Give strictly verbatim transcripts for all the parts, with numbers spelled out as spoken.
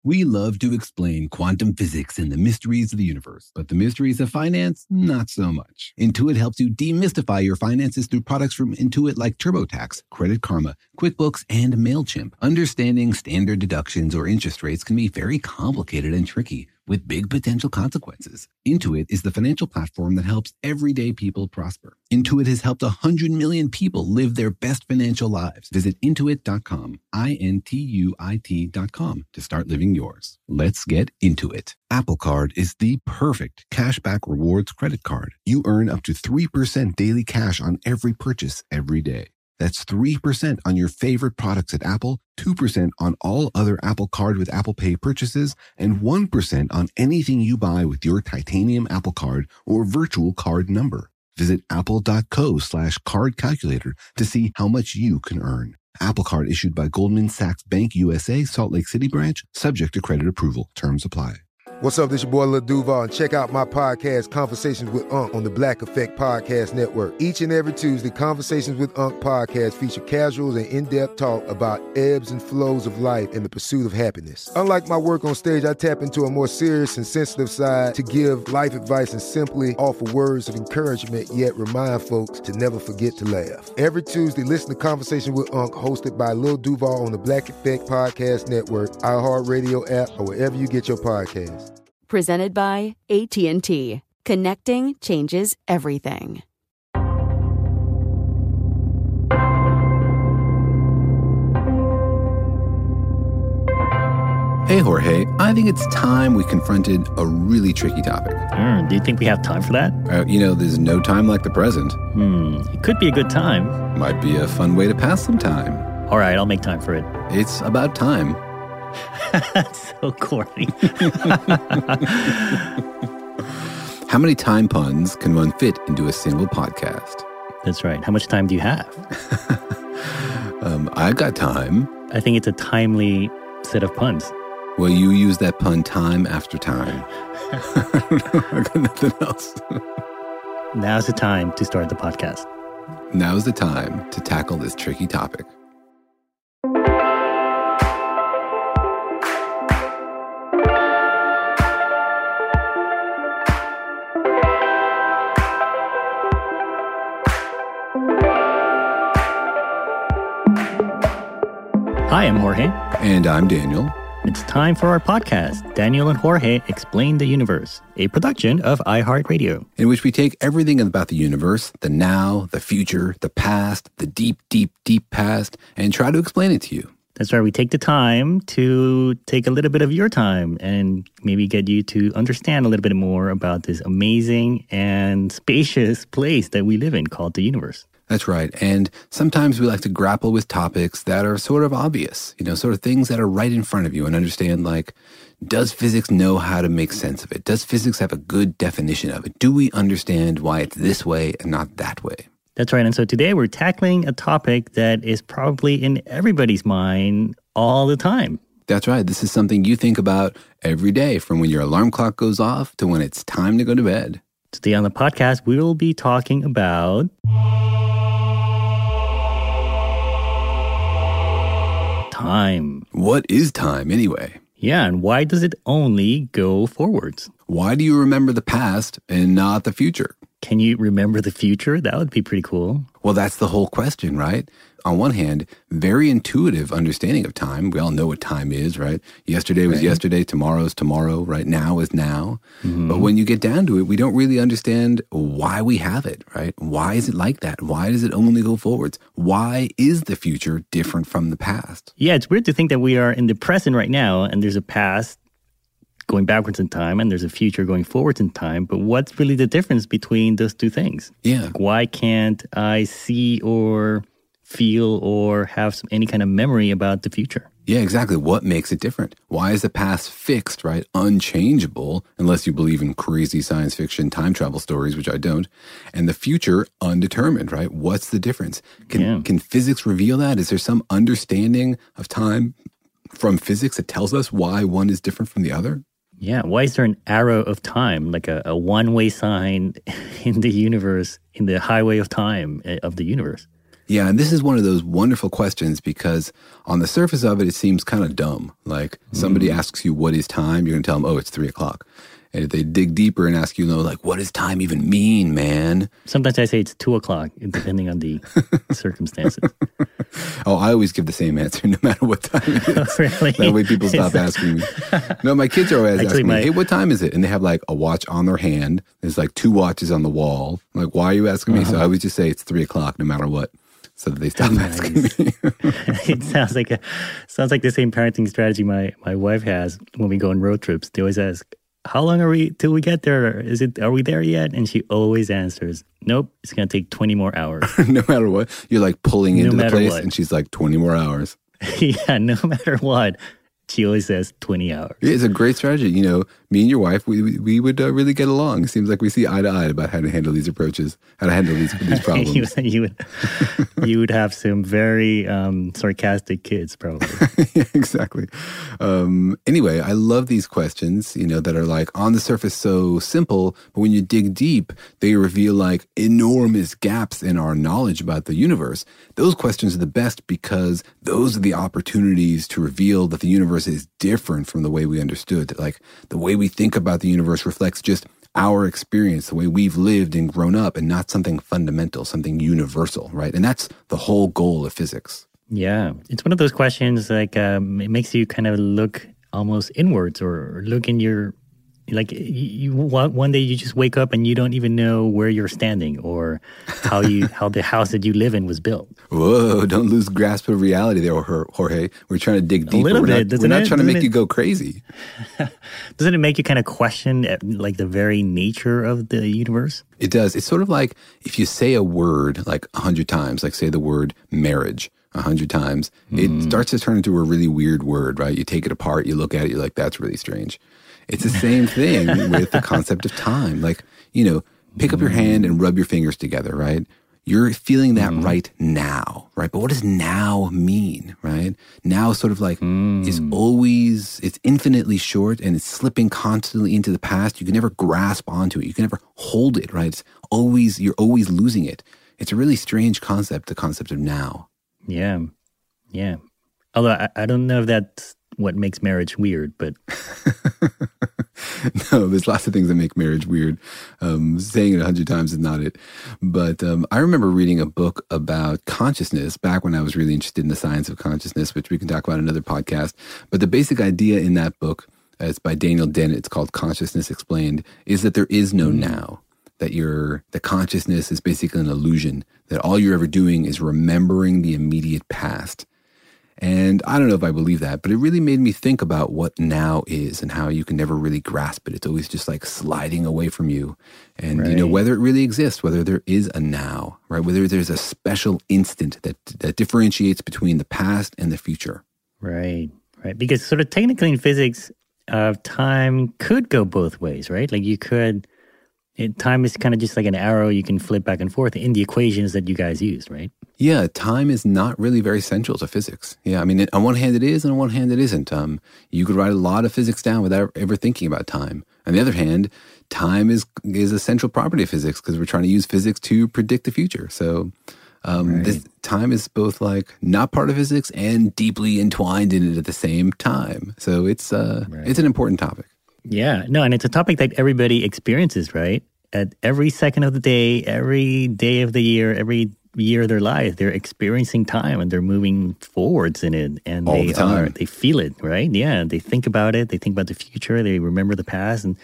We love to explain quantum physics and the mysteries of the universe, but the mysteries of finance, not so much. Intuit helps you demystify your finances through products from Intuit like TurboTax, Credit Karma, QuickBooks, and MailChimp. Understanding standard deductions or interest rates can be very complicated and tricky, with big potential consequences. Intuit is the financial platform that helps everyday people prosper. Intuit has helped one hundred million people live their best financial lives. Visit intuit dot com, I N T U I T dot com, to start living yours. Let's get into it. Apple Card is the perfect cashback rewards credit card. You earn up to three percent daily cash on every purchase every day. That's three percent on your favorite products at Apple, two percent on all other Apple Card with Apple Pay purchases, and one percent on anything you buy with your titanium Apple Card or virtual card number. Visit apple.co slash card calculator to see how much you can earn. Apple Card issued by Goldman Sachs Bank U S A, Salt Lake City branch, subject to credit approval. Terms apply. What's up, this your boy Lil Duval, and check out my podcast, Conversations with Unc, on the Black Effect Podcast Network. Each and every Tuesday, Conversations with Unc podcast feature casuals and in-depth talk about ebbs and flows of life and the pursuit of happiness. Unlike my work on stage, I tap into a more serious and sensitive side to give life advice and simply offer words of encouragement, yet remind folks to never forget to laugh. Every Tuesday, listen to Conversation with Unc, hosted by Lil Duval on the Black Effect Podcast Network, iHeartRadio app, or wherever you get your podcasts. Presented by A T and T. Connecting changes everything. Hey, Jorge, I think it's time we confronted a really tricky topic. Mm, do you think we have time for that? Uh, you know, there's no time like the present. Hmm, it could be a good time. Might be a fun way to pass some time. All right, I'll make time for it. It's about time. That's so corny. How many time puns can one fit into a single podcast? That's right. How much time do you have? um, I've got time. I think it's a timely set of puns. Well, you use that pun time after time. I don't know. I got nothing else. Now's the time to start the podcast. Now's the time to tackle this tricky topic. Hi, I'm Jorge. And I'm Daniel. It's time for our podcast, Daniel and Jorge Explain the Universe, a production of iHeartRadio, in which we take everything about the universe, the now, the future, the past, the deep, deep, deep past, and try to explain it to you. That's right. We take the time to take a little bit of your time and maybe get you to understand a little bit more about this amazing and spacious place that we live in called the universe. That's right. And sometimes we like to grapple with topics that are sort of obvious, you know, sort of things that are right in front of you and understand, like, does physics know how to make sense of it? Does physics have a good definition of it? Do we understand why it's this way and not that way? That's right. And so today we're tackling a topic that is probably in everybody's mind all the time. That's right. This is something you think about every day, from when your alarm clock goes off to when it's time to go to bed. Today on the podcast, we will be talking about time. What is time anyway? Yeah, and why does it only go forwards? Why do you remember the past and not the future? Can you remember the future? That would be pretty cool. Well, that's the whole question, right? On one hand, very intuitive understanding of time. We all know what time is, right? Yesterday was right. yesterday, tomorrow's tomorrow, right? Now is now. Mm-hmm. But when you get down to it, we don't really understand why we have it, right? Why is it like that? Why does it only go forwards? Why is the future different from the past? Yeah, it's weird to think that we are in the present right now, and there's a past going backwards in time, and there's a future going forwards in time. But what's really the difference between those two things? Yeah. Like, why can't I see or feel or have some, any kind of memory about the future? Yeah, exactly. What makes it different? Why is the past fixed, right? Unchangeable, unless you believe in crazy science fiction time travel stories, which I don't. And the future undetermined, right? What's the difference? Can, yeah. can physics reveal that? Is there some understanding of time from physics that tells us why one is different from the other? Yeah, why is there an arrow of time, like a, a one-way sign in the universe, in the highway of time of the universe? Yeah, and this is one of those wonderful questions because on the surface of it, it seems kind of dumb. Like somebody mm. asks you, what is time? You're going to tell them, oh, it's three o'clock. And if they dig deeper and ask you, you know, like, what does time even mean, man? Sometimes I say it's two o'clock, depending on the circumstances. Oh, I always give the same answer no matter what time it is. Oh, really? That way people stop asking me. No, my kids are always Actually, asking me, my... hey, what time is it? And they have like a watch on their hand. There's like two watches on the wall. I'm like, why are you asking me? Uh-huh. So I always just say it's three o'clock no matter what. So that they stop nice. asking me. It sounds like a sounds like the same parenting strategy my, my wife has when we go on road trips. They always ask, how long are we till we get there? Is it, are we there yet? And she always answers, nope, it's going to take twenty more hours. No matter what. You're like pulling into no the place what. And she's like, twenty more hours. Yeah, no matter what. She always says twenty hours. Yeah, it's a great strategy. You know, me and your wife, we we, we would uh, really get along. It seems like we see eye to eye about how to handle these approaches, how to handle these, these problems. you, you, would, you would have some very um, sarcastic kids, probably. Yeah, exactly. Um, anyway, I love these questions, you know, that are like on the surface so simple, but when you dig deep, they reveal like enormous gaps in our knowledge about the universe. Those questions are the best because those are the opportunities to reveal that the universe is different from the way we understood. Like the way we think about the universe reflects just our experience, the way we've lived and grown up, and not something fundamental, something universal, right? And that's the whole goal of physics. Yeah. It's one of those questions like um, it makes you kind of look almost inwards or look in your, like you, you one day you just wake up and you don't even know where you're standing or how you how the house that you live in was built. Whoa, don't lose grasp of reality there, Jorge. We're trying to dig deeper. A little we're bit. Not, we're not it, trying to make it, you go crazy. Doesn't it make you kind of question like the very nature of the universe? It does. It's sort of like if you say a word like a hundred times, like say the word marriage a hundred times, mm. it starts to turn into a really weird word, right? You take it apart, you look at it, you're like, that's really strange. It's the same thing with the concept of time. Like, you know, pick up your hand and rub your fingers together, right? You're feeling that mm. right now, right? But what does now mean, right? Now sort of like mm. is always, it's infinitely short and it's slipping constantly into the past. You can never grasp onto it. You can never hold it, right? It's always, you're always losing it. It's a really strange concept, the concept of now. Yeah, yeah. Although I, I don't know if that's what makes marriage weird, but... No, there's lots of things that make marriage weird. Um, saying it a hundred times is not it. But um, I remember reading a book about consciousness back when I was really interested in the science of consciousness, which we can talk about in another podcast. But the basic idea in that book, uh, it's by Daniel Dennett, it's called Consciousness Explained, is that there is no now. That your the consciousness is basically an illusion, that all you're ever doing is remembering the immediate past. And I don't know if I believe that, but it really made me think about what now is and how you can never really grasp it. It's always just like sliding away from you. And, right. you know, whether it really exists, whether there is a now, right? Whether there's a special instant that that differentiates between the past and the future. Right, right. Because sort of technically in physics, uh, time could go both ways, right? Like you could... It, time is kind of just like an arrow you can flip back and forth in the equations that you guys use, right? Yeah, time is not really very central to physics. Yeah, I mean, on one hand it is, and on one hand it isn't. Um, you could write a lot of physics down without ever thinking about time. On the other hand, time is is a central property of physics because we're trying to use physics to predict the future. So um, right. this time is both like not part of physics and deeply entwined in it at the same time. So it's uh, right. it's an important topic. Yeah, no, and it's a topic that everybody experiences, right? At every second of the day, every day of the year, every year of their life, they're experiencing time and they're moving forwards in it. And All they the time. are, they feel it, right? Yeah, they think about it. They think about the future. They remember the past. And,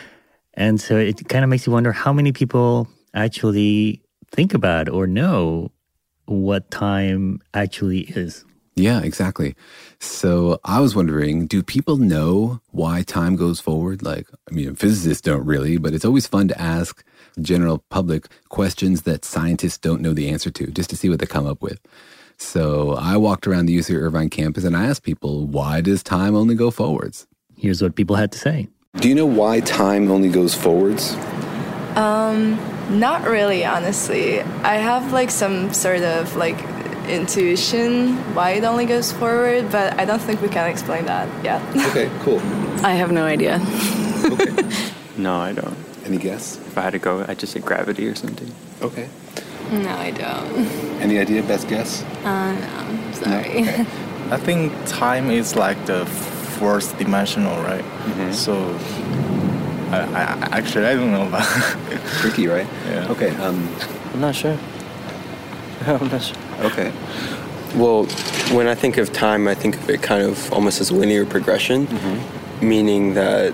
and so it kind of makes you wonder how many people actually think about or know what time actually is. Yeah, exactly. So I was wondering, do people know why time goes forward? Like, I mean, physicists don't really, but it's always fun to ask the general public questions that scientists don't know the answer to, just to see what they come up with. So I walked around the U C Irvine campus and I asked people, why does time only go forwards? Here's what people had to say. Do you know why time only goes forwards? Um, not really, honestly. I have like some sort of like intuition why it only goes forward, but I don't think we can explain that yet. Okay, cool. I have no idea. Okay. No, I don't. Any guess? If I had to go, I'd just say gravity or something. Okay. No, I don't. Any idea? Best guess? Uh, no, sorry. No? Okay. I think time is like the fourth dimensional, right? Mm-hmm. So, I, I actually I don't know about. Tricky, right? Yeah. Okay. Um, I'm not sure. I'm not sure. okay. Well, when I think of time, I think of it kind of almost as a linear progression, mm-hmm. meaning that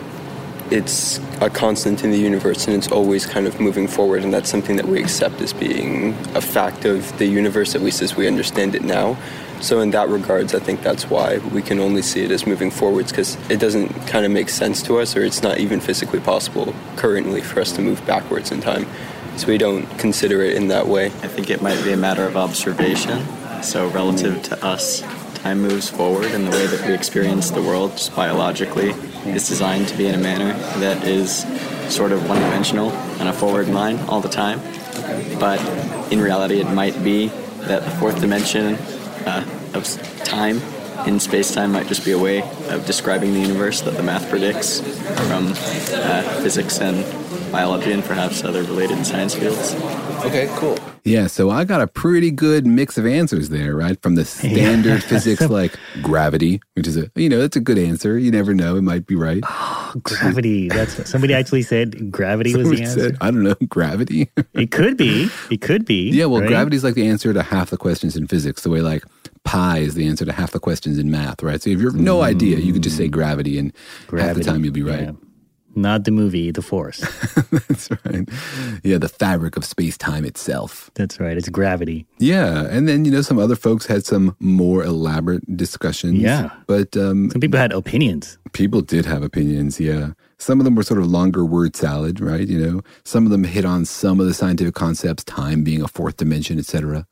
it's a constant in the universe and it's always kind of moving forward, and that's something that we accept as being a fact of the universe, at least as we understand it now. So in that regards, I think that's why we can only see it as moving forwards, because it doesn't kind of make sense to us, or it's not even physically possible currently for us to move backwards in time. So we don't consider it in that way. I think it might be a matter of observation. So relative to us, time moves forward, and the way that we experience the world just biologically is designed to be in a manner that is sort of one-dimensional and a forward line all the time. But in reality, it might be that the fourth dimension uh, of time in space-time might just be a way of describing the universe that the math predicts from uh, physics and biology and perhaps other related science fields. Okay, cool. Yeah, so I got a pretty good mix of answers there, right? From the standard yeah. physics like gravity, which is a, you know, that's a good answer. You never know, it might be right. Oh, gravity. That's somebody actually said gravity somebody was the answer. Said, I don't know, gravity. It could be. It could be. Yeah, well, right? gravity is like the answer to half the questions in physics, the way like pi is the answer to half the questions in math, right? So if you have no mm. idea, you could just say gravity and gravity, half the time you'll be right. Yeah. Not the movie, The Force. That's right. Yeah, the fabric of space-time itself. That's right. It's gravity. Yeah. And then, you know, some other folks had some more elaborate discussions. Yeah. But um, some people had opinions. People did have opinions, yeah. Some of them were sort of longer word salad, right? You know, some of them hit on some of the scientific concepts, time being a fourth dimension, et cetera.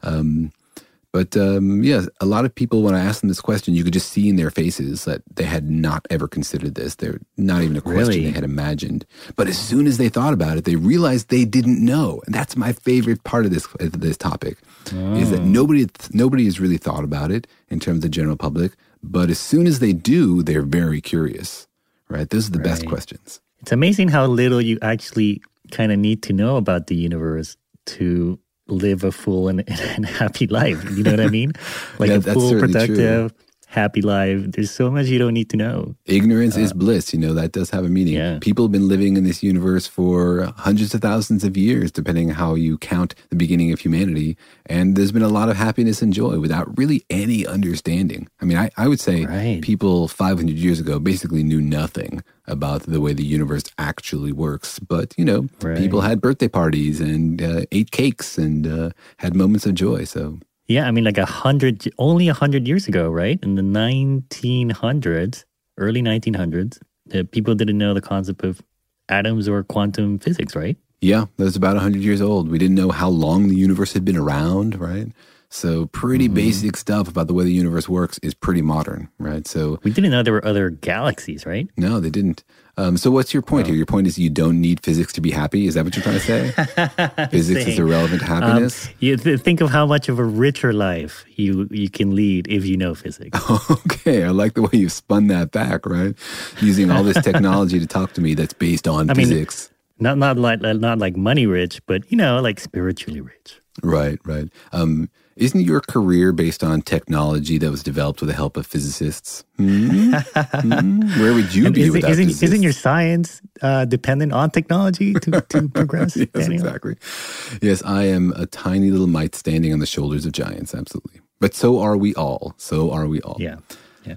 Um But um, yeah, a lot of people, when I asked them this question, you could just see in their faces that they had not ever considered this. They're not even a question really? they had imagined. But as soon as they thought about it, they realized they didn't know. And that's my favorite part of this this topic, oh. is that nobody nobody has really thought about it in terms of the general public. But as soon as they do, they're very curious, right? Those are the right. best questions. It's amazing how little you actually kind of need to know about the universe to live a full and, and happy life. You know what I mean? Like yeah, a full, productive, true. happy life. There's so much you don't need to know. Ignorance uh, is bliss. You know, that does have a meaning. Yeah. People have been living in this universe for hundreds of thousands of years, depending on how you count the beginning of humanity. And there's been a lot of happiness and joy without really any understanding. I mean, I, I would say right. people five hundred years ago basically knew nothing about the way the universe actually works. But, you know, right. people had birthday parties and uh, ate cakes and uh, had moments of joy. So, yeah, I mean, like a hundred, only a hundred years ago, right? In the nineteen hundreds, early nineteen hundreds, uh, people didn't know the concept of atoms or quantum physics, right? Yeah, that was about a hundred years old. We didn't know how long the universe had been around, right? So pretty mm-hmm. basic stuff about the way the universe works is pretty modern, right? So we didn't know there were other galaxies, right? No, they didn't. Um, so what's your point oh. here? Your point is you don't need physics to be happy? Is that what you're trying to say? Physics saying, is irrelevant to happiness? Um, you th- think of how much of a richer life you you can lead if you know physics. Okay, I like the way you spun that back, right? Using all this technology to talk to me that's based on I physics. Mean, not not like not like money rich, but you know, like spiritually rich. Right, right. Um, isn't your career based on technology that was developed with the help of physicists? Hmm? hmm? Where would you be is without it, isn't, physicists? Isn't your science uh, dependent on technology to, to progress? Yes, Daniel? exactly. Yes, I am a tiny little mite standing on the shoulders of giants, absolutely. But so are we all. So are we all. Yeah.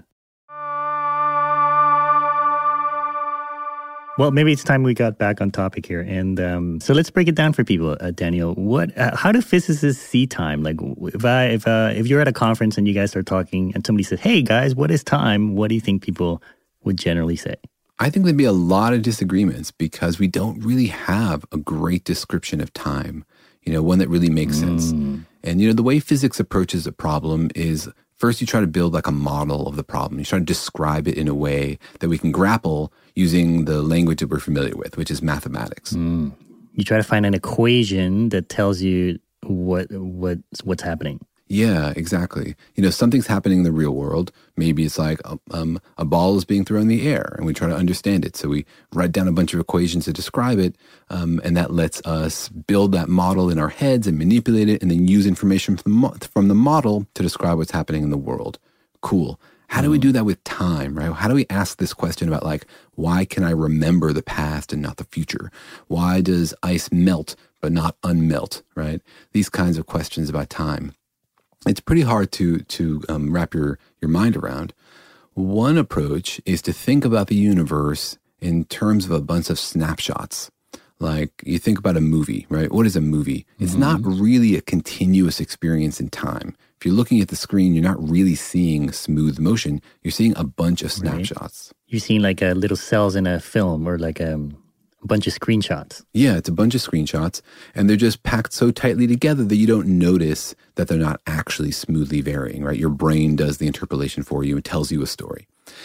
Well, maybe it's time we got back on topic here. And um, so let's break it down for people, uh, Daniel. What? Uh, how do physicists see time? Like if I, if uh, if you're at a conference and you guys start talking and somebody says, hey, guys, what is time? What do you think people would generally say? I think there'd be a lot of disagreements because we don't really have a great description of time, you know, one that really makes mm. sense. And, you know, the way physics approaches a problem is first you try to build like a model of the problem. You try to describe it in a way that we can grapple using the language that we're familiar with, which is mathematics. Mm. You try to find an equation that tells you what what what's happening. Yeah, exactly. You know, something's happening in the real world. Maybe it's like um, a ball is being thrown in the air and we try to understand it. So we write down a bunch of equations to describe it. Um, and that lets us build that model in our heads and manipulate it and then use information from the, mo- from the model to describe what's happening in the world. Cool. How do we do that with time, right? How do we ask this question about like, why can I remember the past and not the future? Why does ice melt but not unmelt, right? These kinds of questions about time. It's pretty hard to to um, wrap your, your mind around. One approach is to think about the universe in terms of a bunch of snapshots. Like you think about a movie, right? What is a movie? It's mm-hmm. not really a continuous experience in time. If you're looking at the screen, you're not really seeing smooth motion. You're seeing a bunch of snapshots. Right. You're seeing like a little cells in a film or like a... A bunch of screenshots. Yeah, it's a bunch of screenshots, and they're just packed so tightly together that you don't notice that they're not actually smoothly varying, right? Your brain does the interpolation for you and tells you a story.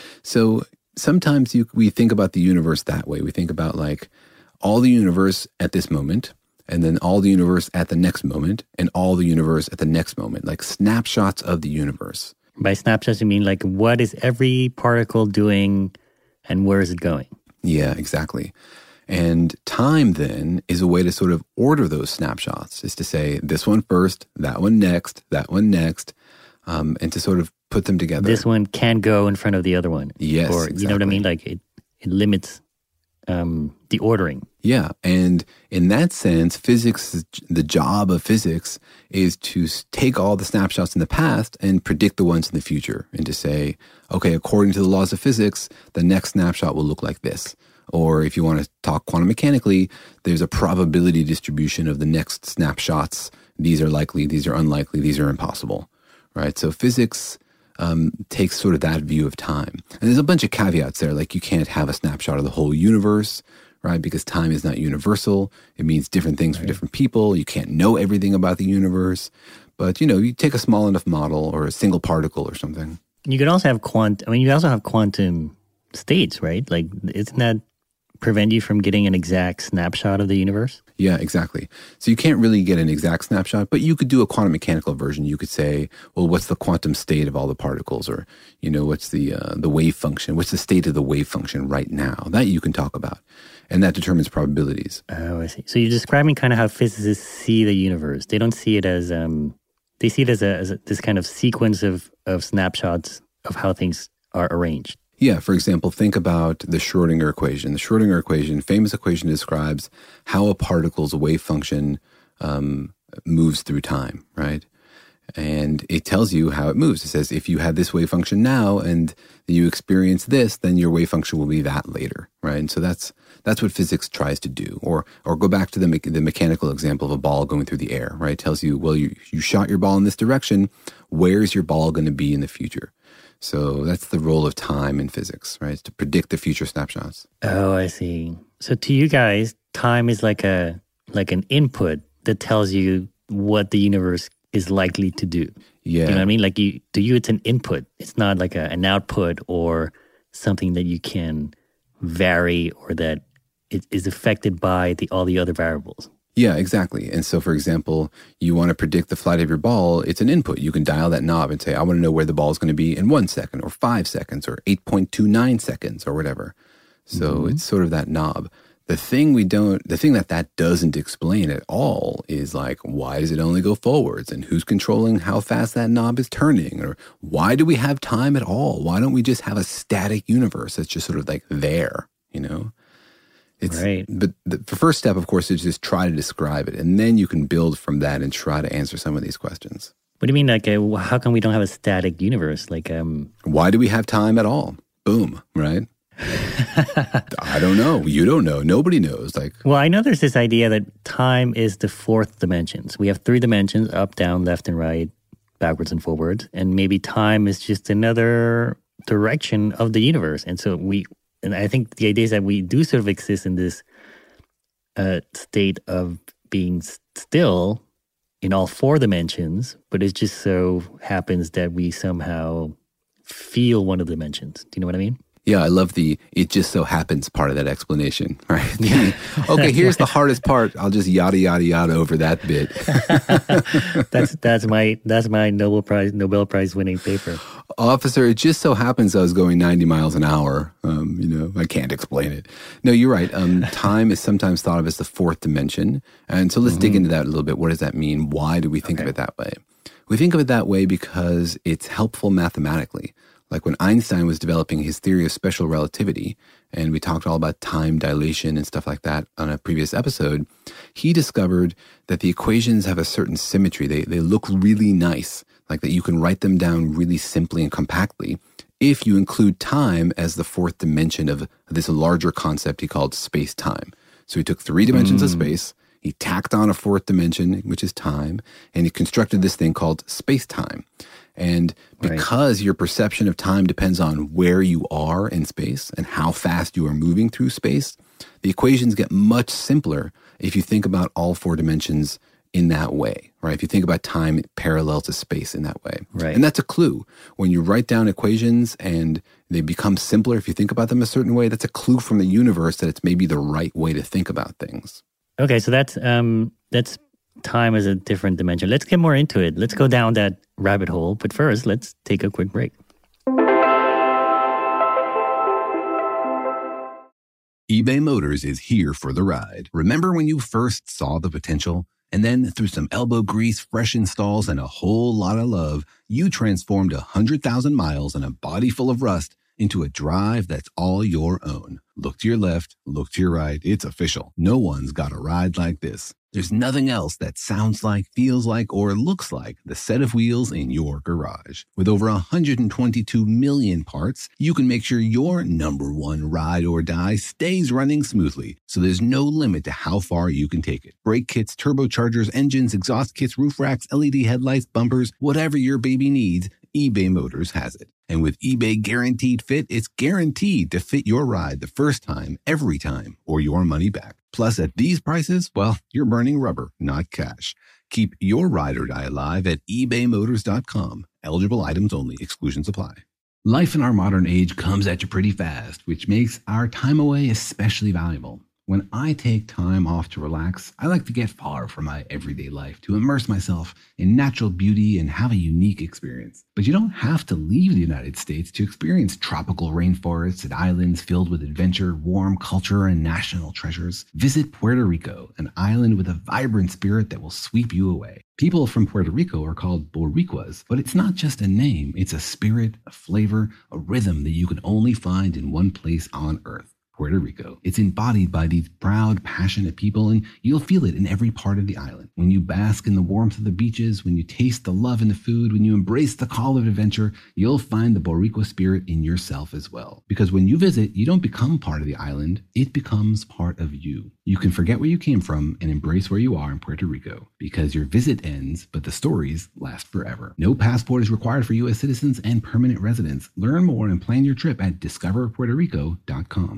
So sometimes you, we think about the universe that way. We think about like all the universe at this moment, and then all the universe at the next moment, and all the universe at the next moment, like snapshots of the universe. By snapshots, you mean like what is every particle doing and where is it going? Yeah, exactly. And time then is a way to sort of order those snapshots, is to say this one first, that one next, that one next, um, and to sort of put them together. This one can go in front of the other one. Yes, or exactly. You know what I mean? Like it, it limits um, the ordering. Yeah, and in that sense, physics, the job of physics is to take all the snapshots in the past and predict the ones in the future, and to say, okay, according to the laws of physics, the next snapshot will look like this. Or if you want to talk quantum mechanically, there's a probability distribution of the next snapshots. These are likely, these are unlikely, these are impossible, right? So physics um, takes sort of that view of time. And there's a bunch of caveats there, like you can't have a snapshot of the whole universe, right? Because time is not universal. It means different things right. for different people. You can't know everything about the universe. But, you know, you take a small enough model or a single particle or something. You can also have quant. I mean, you also have quantum states, right? Like, isn't that prevent you from getting an exact snapshot of the universe? Yeah, exactly. So you can't really get an exact snapshot, but you could do a quantum mechanical version. You could say, well, what's the quantum state of all the particles? Or, you know, what's the uh, the wave function? What's the state of the wave function right now? That you can talk about. And that determines probabilities. Oh, I see. So you're describing kind of how physicists see the universe. They don't see it as, um, they see it as, a, as a, this kind of sequence of, of snapshots of how things are arranged. Yeah, for example, think about the Schrödinger equation. The Schrödinger equation, famous equation, describes how a particle's wave function um, moves through time, right? And it tells you how it moves. It says if you had this wave function now and you experience this, then your wave function will be that later, right? And so that's that's what physics tries to do. Or or go back to the me- the mechanical example of a ball going through the air, right? It tells you, well, you, you shot your ball in this direction. Where's your ball going to be in the future? So that's the role of time in physics, right? It's to predict the future snapshots. Oh, I see. So to you guys, time is like a like an input that tells you what the universe is likely to do. Yeah. You know what I mean? Like you, to you, it's an input. It's not like a, an output or something that you can vary or that it is affected by the all the other variables. Yeah, exactly. And so, for example, you want to predict the flight of your ball, it's an input. You can dial that knob and say, I want to know where the ball is going to be in one second or five seconds or eight point two nine seconds or whatever. So mm-hmm. it's sort of that knob. The thing we don't, the thing that that doesn't explain at all is like, why does it only go forwards? And who's controlling how fast that knob is turning? Or why do we have time at all? Why don't we just have a static universe that's just sort of like there, you know? It's, right. But the, the first step, of course, is just try to describe it. And then you can build from that and try to answer some of these questions. What do you mean? Like, uh, how come we don't have a static universe? Like, um, why do we have time at all? Boom, right? I don't know. You don't know. Nobody knows. Like, well, I know there's this idea that time is the fourth dimension. So we have three dimensions, up, down, left, and right, backwards and forwards. And maybe time is just another direction of the universe. And so we, and I think the idea is that we do sort of exist in this uh, state of being still in all four dimensions, but it just so happens that we somehow feel one of the dimensions. Do you know what I mean? Yeah, I love the "it just so happens" part of that explanation, right? The, okay, here's the hardest part. I'll just yada yada yada over that bit. that's that's my that's my Nobel Prize Nobel Prize winning paper. Officer, it just so happens I was going ninety miles an hour. Um, you know, I can't explain it. No, you're right. Um, time is sometimes thought of as the fourth dimension, and so let's mm-hmm. dig into that a little bit. What does that mean? Why do we think okay. of it that way? We think of it that way because it's helpful mathematically. Like when Einstein was developing his theory of special relativity, and we talked all about time dilation and stuff like that on a previous episode, he discovered that the equations have a certain symmetry. They they look really nice, like that you can write them down really simply and compactly if you include time as the fourth dimension of this larger concept he called space-time. So he took three dimensions mm. of space, he tacked on a fourth dimension, which is time, and he constructed this thing called space-time. And because right. your perception of time depends on where you are in space and how fast you are moving through space, the equations get much simpler if you think about all four dimensions in that way, right? If you think about time parallel to space in that way. Right. And that's a clue. When you write down equations and they become simpler, if you think about them a certain way, that's a clue from the universe that it's maybe the right way to think about things. Okay, so that's um, that's time as a different dimension. Let's get more into it. Let's go down that rabbit hole. But first, let's take a quick break. eBay Motors is here for the ride. Remember when you first saw the potential? And then through some elbow grease, fresh installs, and a whole lot of love, you transformed one hundred thousand miles and a body full of rust into a drive that's all your own. Look to your left, look to your right. It's official. No one's got a ride like this. There's nothing else that sounds like, feels like, or looks like the set of wheels in your garage. With over one hundred twenty-two million parts, you can make sure your number one ride or die stays running smoothly, so there's no limit to how far you can take it. Brake kits, turbochargers, engines, exhaust kits, roof racks, L E D headlights, bumpers, whatever your baby needs, eBay Motors has it. And with eBay Guaranteed Fit, it's guaranteed to fit your ride the first time, every time, or your money back. Plus, at these prices, well, you're burning rubber, not cash. Keep your ride or die alive at ebay motors dot com. Eligible items only. Exclusions apply. Life in our modern age comes at you pretty fast, which makes our time away especially valuable. When I take time off to relax, I like to get far from my everyday life, to immerse myself in natural beauty and have a unique experience. But you don't have to leave the United States to experience tropical rainforests and islands filled with adventure, warm culture, and national treasures. Visit Puerto Rico, an island with a vibrant spirit that will sweep you away. People from Puerto Rico are called Boricuas, but it's not just a name. It's a spirit, a flavor, a rhythm that you can only find in one place on Earth. Puerto Rico. It's embodied by these proud, passionate people, and you'll feel it in every part of the island. When you bask in the warmth of the beaches, when you taste the love in the food, when you embrace the call of adventure, you'll find the Boricua spirit in yourself as well. Because when you visit, you don't become part of the island, it becomes part of you. You can forget where you came from and embrace where you are in Puerto Rico, because your visit ends, but the stories last forever. No passport is required for U S citizens and permanent residents. Learn more and plan your trip at discover puerto rico dot com.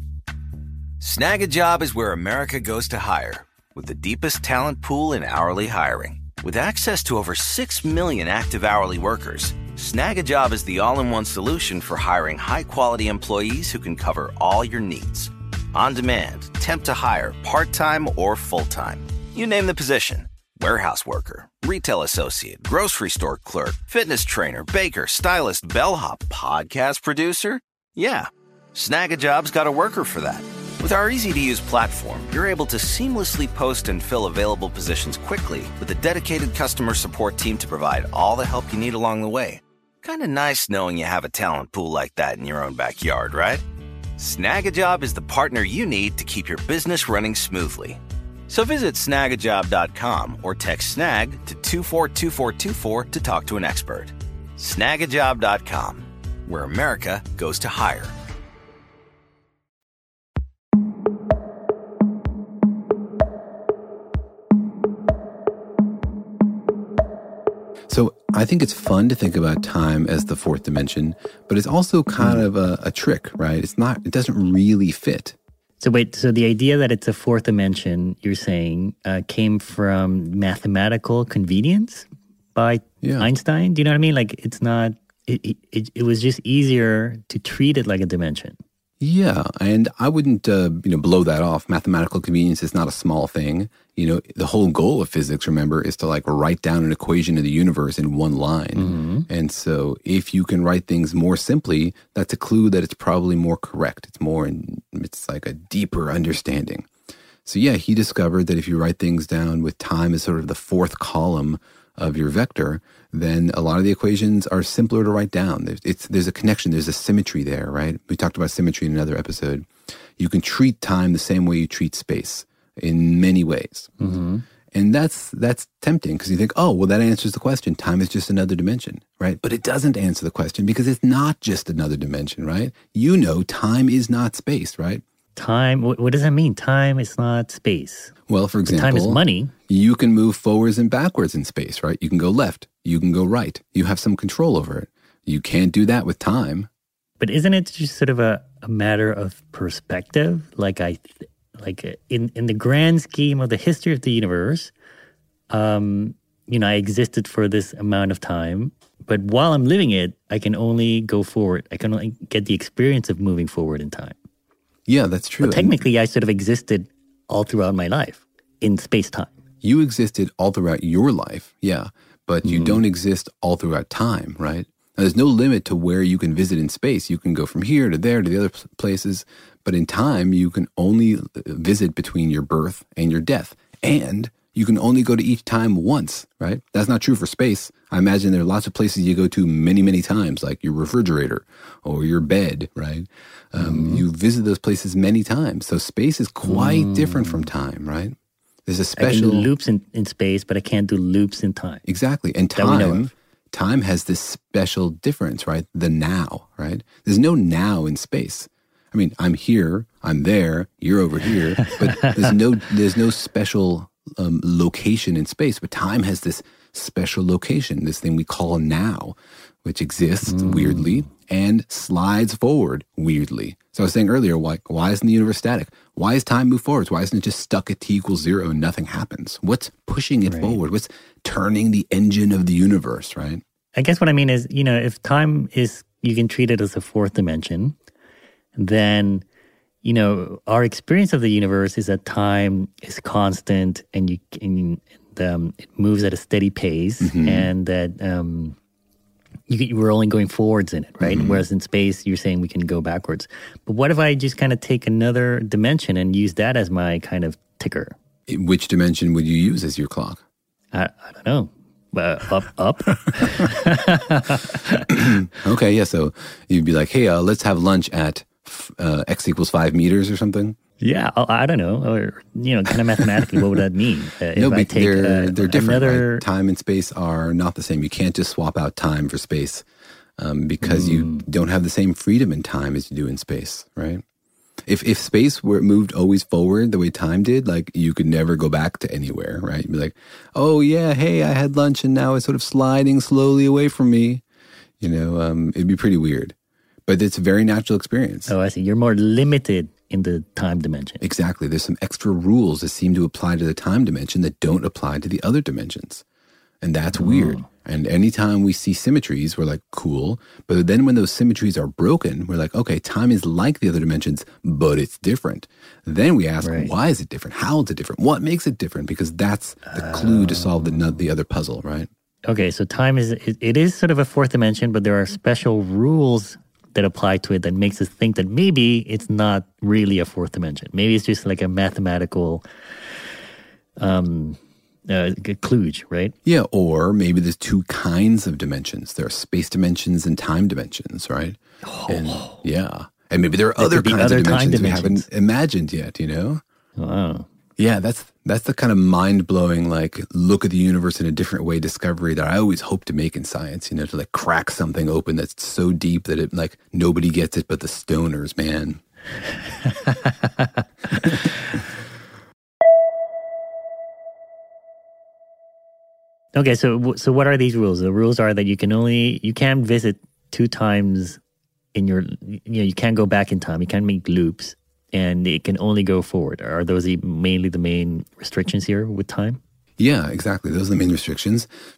Snag a Job is where America goes to hire, with the deepest talent pool in hourly hiring. With access to over six million active hourly workers, Snag a Job is the all-in-one solution for hiring high-quality employees who can cover all your needs. On demand, temp to hire, part-time or full-time. You name the position. Warehouse worker, retail associate, grocery store clerk, fitness trainer, baker, stylist, bellhop, podcast producer. Yeah, Snag a Job's got a worker for that. With our easy-to-use platform, you're able to seamlessly post and fill available positions quickly with a dedicated customer support team to provide all the help you need along the way. Kind of nice knowing you have a talent pool like that in your own backyard, right? Snag a Job is the partner you need to keep your business running smoothly. So visit snag a job dot com or text SNAG to two four two four two four to talk to an expert. snag a job dot com, where America goes to hire. So I think it's fun to think about time as the fourth dimension, but it's also kind of a, a trick, right? It's not, it doesn't really fit. So wait, so the idea that it's a fourth dimension, you're saying, uh, came from mathematical convenience by yeah. Einstein? Do you know what I mean? Like, it's not, it, it, it was just easier to treat it like a dimension. Yeah, and I wouldn't, uh, you know, blow that off. Mathematical convenience is not a small thing. You know, the whole goal of physics, remember, is to like write down an equation of the universe in one line. Mm-hmm. And so if you can write things more simply, that's a clue that it's probably more correct. It's more, in, it's like a deeper understanding. So yeah, he discovered that if you write things down with time as sort of the fourth column of your vector, then a lot of the equations are simpler to write down. There's, it's, there's a connection, there's a symmetry there, right? We talked about symmetry in another episode. You can treat time the same way you treat space in many ways. Mm-hmm. And that's that's tempting because you think, oh, well, that answers the question. Time is just another dimension, right? But it doesn't answer the question because it's not just another dimension, right? You know time is not space, right? Time, what, what does that mean? Time is not space. Well, for example, but time is money. You can move forwards and backwards in space, right? You can go left. You can go right. You have some control over it. You can't do that with time. But isn't it just sort of a, a matter of perspective? Like I, like in, in the grand scheme of the history of the universe, um, you know, I existed for this amount of time. But while I'm living it, I can only go forward. I can only get the experience of moving forward in time. Yeah, that's true. But technically, I sort of existed all throughout my life in space-time. You existed all throughout your life, yeah, but you mm-hmm. don't exist all throughout time, right? Now, there's no limit to where you can visit in space. You can go from here to there to the other places, but in time, you can only visit between your birth and your death, and you can only go to each time once, right? That's not true for space. I imagine there are lots of places you go to many, many times, like your refrigerator or your bed, right? Um, mm. You visit those places many times. So space is quite mm. different from time, right? There's a special... I can do loops in, in space, but I can't do loops in time. Exactly. And time, time has this special difference, right? The now, right? There's no now in space. I mean, I'm here, I'm there, you're over here, but there's no there's no special um, location in space. But time has this special location, this thing we call now, which exists mm. weirdly and slides forward weirdly. So I was saying earlier, why, why isn't the universe static? Why is time move forwards? Why isn't it just stuck at t equals zero and nothing happens? What's pushing it right. forward? What's turning the engine of the universe, right? I guess what I mean is, you know, if time is, you can treat it as a fourth dimension, then, you know, our experience of the universe is that time is constant and you and, um, it moves at a steady pace, mm-hmm. and that um, you, you were only going forwards in it, right? Mm-hmm. Whereas in space, you're saying we can go backwards. But what if I just kind of take another dimension and use that as my kind of ticker? Which dimension would you use as your clock? I, I don't know. Uh, up, up. Okay, yeah. So you'd be like, hey, uh, let's have lunch at uh, x equals five meters or something. Yeah, I don't know, or you know, kind of mathematically, what would that mean? Uh, no, but take, they're uh, they're different. Another... Right? Time and space are not the same. You can't just swap out time for space um, because mm. you don't have the same freedom in time as you do in space, right? If if space were moved always forward the way time did, like you could never go back to anywhere, right? You'd be like, oh yeah, hey, I had lunch and now it's sort of sliding slowly away from me. You know, um, it'd be pretty weird. But it's a very natural experience. Oh, I see. You're more limited in the time dimension. Exactly. There's some extra rules that seem to apply to the time dimension that don't apply to the other dimensions. And that's oh. weird. And anytime we see symmetries, we're like, cool. But then when those symmetries are broken, we're like, okay, time is like the other dimensions, but it's different. Then we ask, right. why is it different? How is it different? What makes it different? Because that's the uh, clue to solve the, the other puzzle, right? Okay, so time is, it, it is sort of a fourth dimension, but there are special rules that apply to it that makes us think that maybe it's not really a fourth dimension. Maybe it's just like a mathematical um, uh, kludge, right? Yeah, or maybe there's two kinds of dimensions. There are space dimensions and time dimensions, right? Oh. And, yeah. And maybe there are there other kinds other of dimensions, dimensions we haven't imagined yet, you know? Wow. Yeah, that's that's the kind of mind-blowing, like, look at the universe in a different way discovery that I always hope to make in science, you know, to, like, crack something open that's so deep that it, like, nobody gets it but the stoners, man. Okay, so so what are these rules? The rules are that you can only, you can't visit two times in your, you know, you can't go back in time. You can't make loops. And it can only go forward. Are those the, mainly the main restrictions here with time? Yeah, exactly. Those are the main restrictions.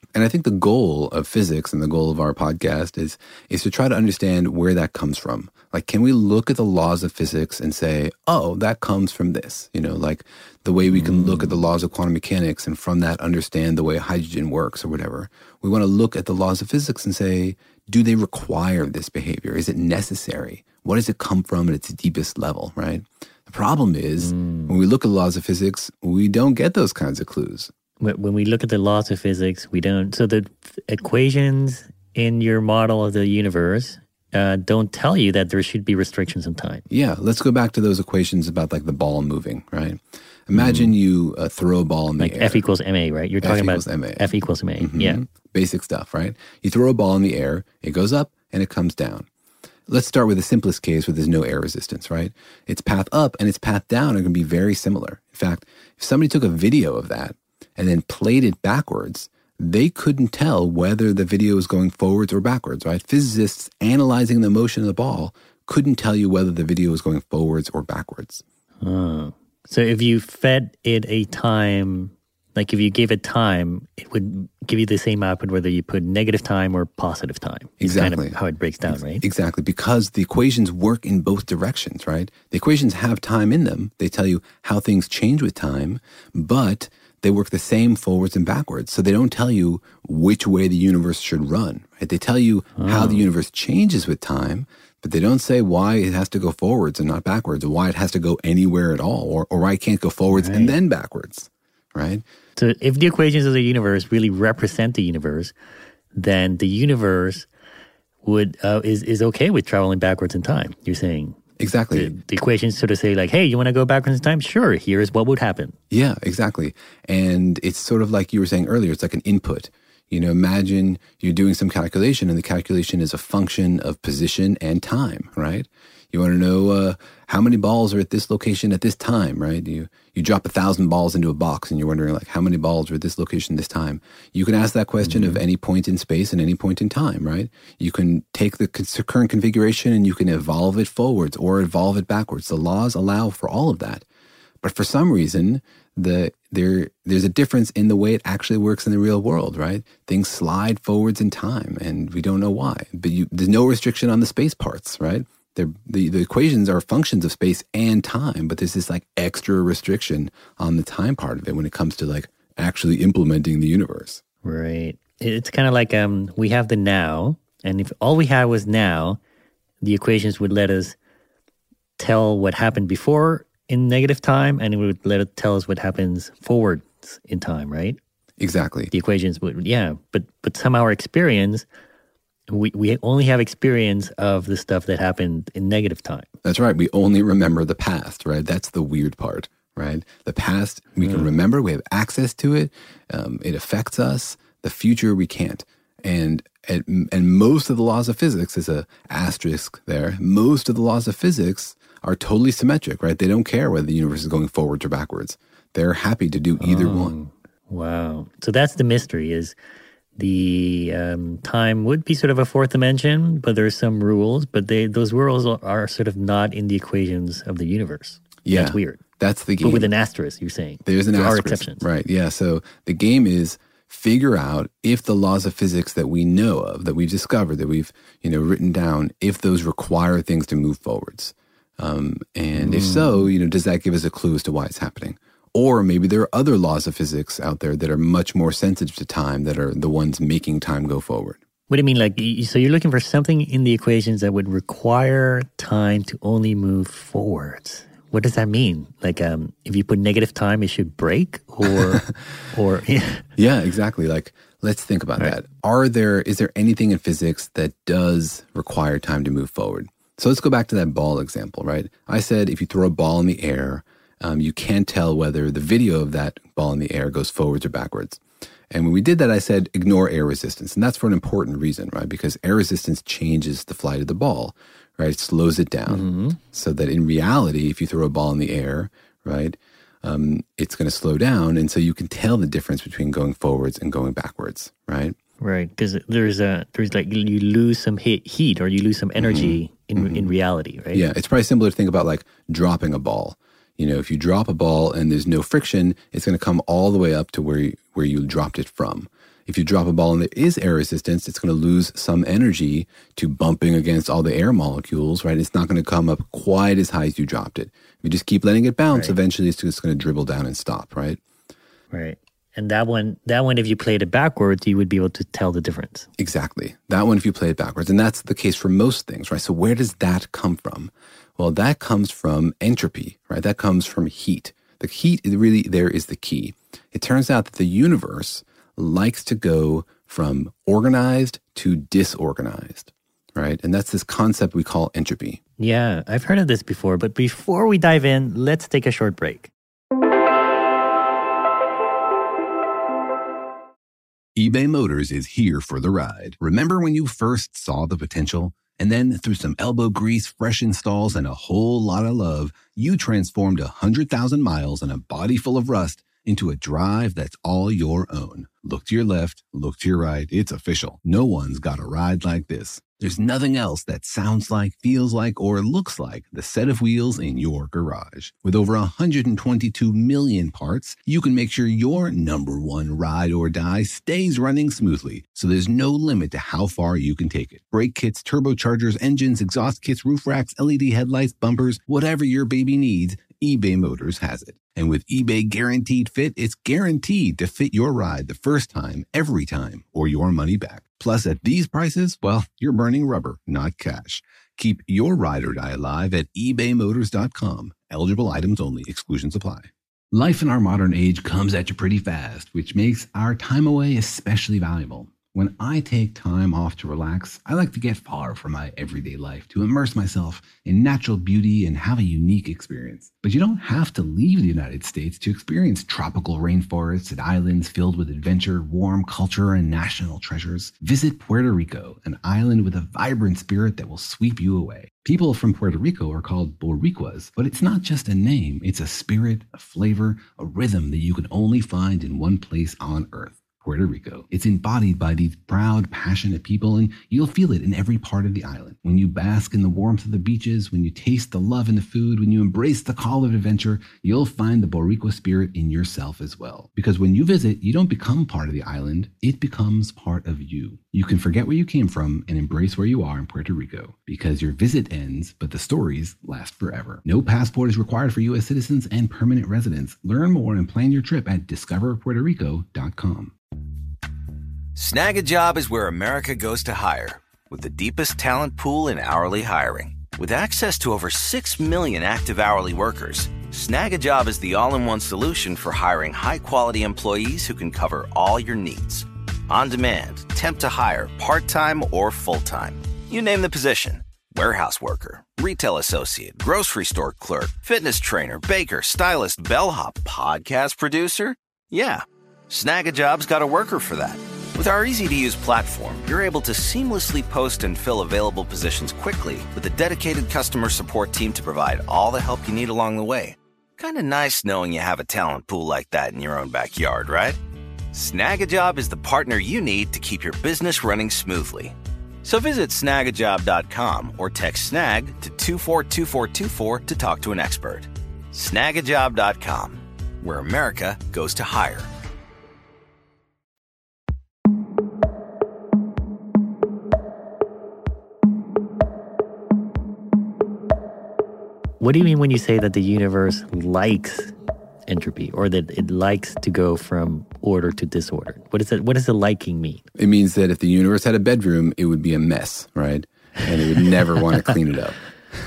And I think the goal of physics and the goal of our podcast is is to try to understand where that comes from. Like, can we look at the laws of physics and say, oh, that comes from this? You know, like the way we can look at the laws of quantum mechanics and from that understand the way hydrogen works or whatever. We want to look at the laws of physics and say, do they require this behavior? Is it necessary? What does it come from at its deepest level, right? The problem is mm. when we look at the laws of physics, we don't get those kinds of clues. When we look at the laws of physics, we don't. So the equations in your model of the universe uh, don't tell you that there should be restrictions in time. Yeah, let's go back to those equations about like the ball moving, right? Imagine mm. you uh, throw a ball in the like air. F equals ma, right? You're talking F about M A. F equals ma. Mm-hmm. Yeah, basic stuff, right? You throw a ball in the air, it goes up and it comes down. Let's start with the simplest case where there's no air resistance, right? Its path up and its path down are going to be very similar. In fact, if somebody took a video of that and then played it backwards, they couldn't tell whether the video was going forwards or backwards, right? Physicists analyzing the motion of the ball couldn't tell you whether the video was going forwards or backwards. Oh. So if you fed it a time, like if you gave it time, it would give you the same output whether you put negative time or positive time. It's Exactly. kind of how it breaks down, right? Exactly, because the equations work in both directions, right? The equations have time in them. They tell you how things change with time, but they work the same forwards and backwards. So they don't tell you which way the universe should run, right? They tell you oh. how the universe changes with time, but they don't say why it has to go forwards and not backwards, or why it has to go anywhere at all, or, or why it can't go forwards right. and then backwards, right? So if the equations of the universe really represent the universe, then the universe would uh, is is okay with traveling backwards in time, you're saying? Exactly. The, the equations sort of say like, hey, you want to go backwards in time? Sure, here's what would happen. Yeah, exactly. And it's sort of like you were saying earlier, it's like an input. You know, imagine you're doing some calculation and the calculation is a function of position and time, right? You want to know uh, how many balls are at this location at this time, right? You you drop a thousand balls into a box and you're wondering like how many balls are at this location this time. You can ask that question mm-hmm. of any point in space and any point in time, right? You can take the current configuration and you can evolve it forwards or evolve it backwards. The laws allow for all of that. But for some reason, the there there's a difference in the way it actually works in the real world, right? Things slide forwards in time and we don't know why. But you, there's no restriction on the space parts, right? The, the equations are functions of space and time, but there's this like extra restriction on the time part of it when it comes to like actually implementing the universe. Right. It's kind of like um, we have the now, and if all we had was now, the equations would let us tell what happened before in negative time, and it would let it tell us what happens forwards in time, right? Exactly. The equations would, yeah, but but somehow our experience, we, we only have experience of the stuff that happened in negative time. That's right. We only remember the past, right? That's the weird part, right? The past, we mm. can remember. We have access to it. Um, it affects us. The future, we can't. And, and and most of the laws of physics, is a asterisk there, most of the laws of physics are totally symmetric, right? They don't care whether the universe is going forwards or backwards. They're happy to do either oh, one. Wow. So that's the mystery, is the um, time would be sort of a fourth dimension, but there's some rules, but they those rules are sort of not in the equations of the universe. Yeah. That's weird. That's the game. But with an asterisk, you're saying. There's an there asterisk. There are exceptions. Right, yeah. So the game is figure out if the laws of physics that we know of, that we've discovered, that we've you know written down, if those require things to move forwards. Um, and mm. if so, you know, does that give us a clue as to why it's happening? Or maybe there are other laws of physics out there that are much more sensitive to time, that are the ones making time go forward. What do you mean? Like, so you're looking for something in the equations that would require time to only move forwards. What does that mean? Like, um, if you put negative time, it should break, or, or yeah. yeah, exactly. Like, let's think about right. that. Are there? Is there anything in physics that does require time to move forward? So let's go back to that ball example, right? I said if you throw a ball in the air, um, you can't tell whether the video of that ball in the air goes forwards or backwards. And when we did that, I said ignore air resistance. And that's for an important reason, right? Because air resistance changes the flight of the ball, right? It slows it down. Mm-hmm. So that in reality, if you throw a ball in the air, right, um, it's going to slow down. And so you can tell the difference between going forwards and going backwards, right? Right, because there's a there's like you lose some heat, heat or you lose some energy mm-hmm. in mm-hmm. in reality, right? Yeah, it's probably similar to think about like dropping a ball. You know, if you drop a ball and there's no friction, it's going to come all the way up to where you, where you dropped it from. If you drop a ball and there is air resistance, it's going to lose some energy to bumping against all the air molecules, right? It's not going to come up quite as high as you dropped it. If you just keep letting it bounce, right. eventually it's just going to dribble down and stop, right? Right. And that one, that one, if you played it backwards, you would be able to tell the difference. Exactly. That one, if you play it backwards. And that's the case for most things, right? So where does that come from? Well, that comes from entropy, right? That comes from heat. The heat, really, there is the key. It turns out that the universe likes to go from organized to disorganized, right? And that's this concept we call entropy. Yeah, I've heard of this before. But before we dive in, let's take a short break. eBay Motors is here for the ride. Remember when you first saw the potential? And then through some elbow grease, fresh installs, and a whole lot of love, you transformed one hundred thousand miles and a body full of rust into a drive that's all your own. Look to your left, look to your right. It's official. No one's got a ride like this. There's nothing else that sounds like, feels like, or looks like the set of wheels in your garage. With over one hundred twenty-two million parts, you can make sure your number one ride or die stays running smoothly, so there's no limit to how far you can take it. Brake kits, turbochargers, engines, exhaust kits, roof racks, L E D headlights, bumpers, whatever your baby needs, eBay Motors has it. And with eBay Guaranteed Fit, it's guaranteed to fit your ride the first time, every time, or your money back. Plus, at these prices, well, you're burning rubber, not cash. Keep your ride or die alive at ebay motors dot com. Eligible items only. Exclusions apply. Life in our modern age comes at you pretty fast, which makes our time away especially valuable. When I take time off to relax, I like to get far from my everyday life, to immerse myself in natural beauty and have a unique experience. But you don't have to leave the United States to experience tropical rainforests and islands filled with adventure, warm culture, and national treasures. Visit Puerto Rico, an island with a vibrant spirit that will sweep you away. People from Puerto Rico are called Boricuas, but it's not just a name. It's a spirit, a flavor, a rhythm that you can only find in one place on Earth. Puerto Rico. It's embodied by these proud, passionate people, and you'll feel it in every part of the island. When you bask in the warmth of the beaches, when you taste the love in the food, when you embrace the call of adventure, you'll find the Boricua spirit in yourself as well. Because when you visit, you don't become part of the island, it becomes part of you. You can forget where you came from and embrace where you are in Puerto Rico, because your visit ends, but the stories last forever. No passport is required for U S citizens and permanent residents. Learn more and plan your trip at discover puerto rico dot com. Snag a Job is where America goes to hire, with the deepest talent pool in hourly hiring. With access to over six million active hourly workers, Snag a Job is the all-in-one solution for hiring high-quality employees who can cover all your needs. On demand, temp to hire, part-time or full-time. You name the position. Warehouse worker, retail associate, grocery store clerk, fitness trainer, baker, stylist, bellhop, podcast producer. Yeah, Snag a Job's got a worker for that. With our easy-to-use platform, you're able to seamlessly post and fill available positions quickly with a dedicated customer support team to provide all the help you need along the way. Kind of nice knowing you have a talent pool like that in your own backyard, right? Snag a Job is the partner you need to keep your business running smoothly. So visit snag a job dot com or text SNAG to two four two four two four to talk to an expert. snag a job dot com, where America goes to hire. What do you mean when you say that the universe likes entropy, or that it likes to go from order to disorder? What is it? What does the liking mean? It means that if the universe had a bedroom, it would be a mess, right? And it would never want to clean it up.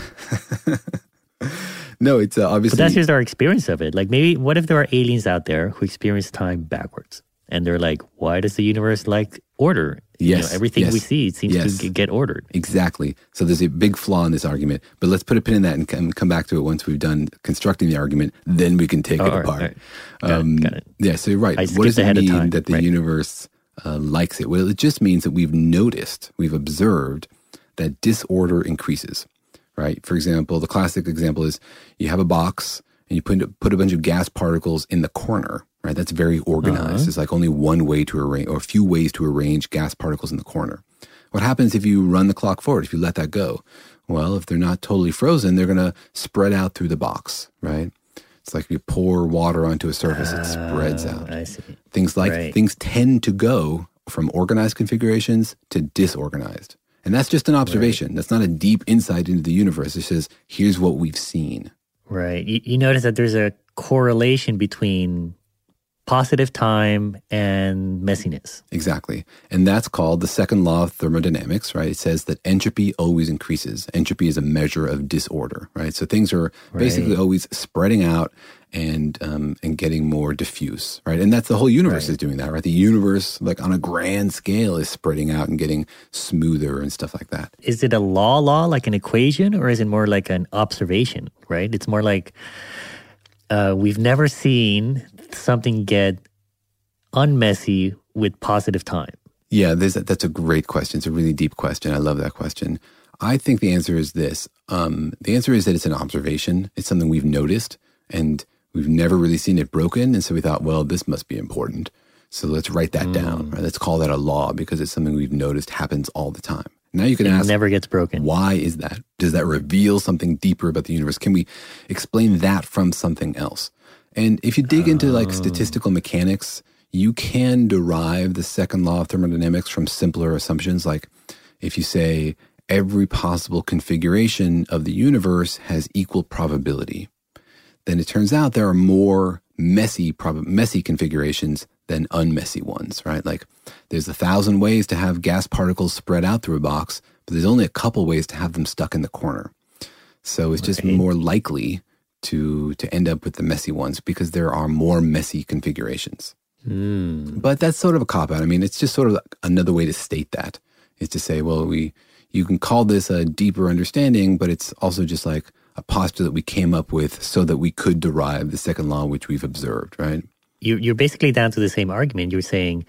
No, it's uh, obviously... But that's just our experience of it. Like, maybe, what if there are aliens out there who experience time backwards? And they're like, why does the universe like order? Yes. You know, everything yes, we see seems yes. to get ordered. Exactly. So there's a big flaw in this argument. But let's put a pin in that and come, come back to it once we've done constructing the argument. Then we can take oh, it right, apart. Right. Got um, it, got it. Yeah, so you're right. I What does it mean time. that the right. universe uh, likes it? Well, it just means that we've noticed, we've observed that disorder increases, right? For example, the classic example is you have a box and you put, put a bunch of gas particles in the corner, right? That's very organized. Uh-huh. There's like only one way to arrange, or a few ways to arrange gas particles in the corner. What happens if you run the clock forward, if you let that go? Well, if they're not totally frozen, they're going to spread out through the box, right? It's like if you pour water onto a surface, uh, it spreads out. I see. Things like, right. things tend to go from organized configurations to disorganized. And that's just an observation. Right. That's not a deep insight into the universe. It says, here's what we've seen. Right. You, you notice that there's a correlation between positive time and messiness. Exactly. And that's called the second law of thermodynamics, right? It says that entropy always increases. Entropy is a measure of disorder, right? So things are right. basically always spreading out and um, and getting more diffuse, right? And that's the whole universe right. is doing that, right? The universe, like on a grand scale, is spreading out and getting smoother and stuff like that. Is it a law law, like an equation, or is it more like an observation, right? It's more like uh, we've never seen something get unmessy with positive time. Yeah, there's a, that's a great question. It's a really deep question. I love that question. I think the answer is this. Um, the answer is that it's an observation. It's something we've noticed, and we've never really seen it broken. And so we thought, well, this must be important. So let's write that mm. down. Right? Let's call that a law because it's something we've noticed happens all the time. Now you can it ask, never gets broken. Why is that? Does that reveal something deeper about the universe? Can we explain that from something else? And if you dig into like statistical mechanics, you can derive the second law of thermodynamics from simpler assumptions. Like if you say every possible configuration of the universe has equal probability, then it turns out there are more messy prob- messy configurations than unmessy ones, right? Like there's a thousand ways to have gas particles spread out through a box, but there's only a couple ways to have them stuck in the corner. So it's just right. more likely to to end up with the messy ones because there are more messy configurations. Mm. But that's sort of a cop-out. I mean, it's just sort of another way to state that, is to say, well, we you can call this a deeper understanding, but it's also just like a postulate we came up with so that we could derive the second law, which we've observed, right? You, you're basically down to the same argument. You're saying,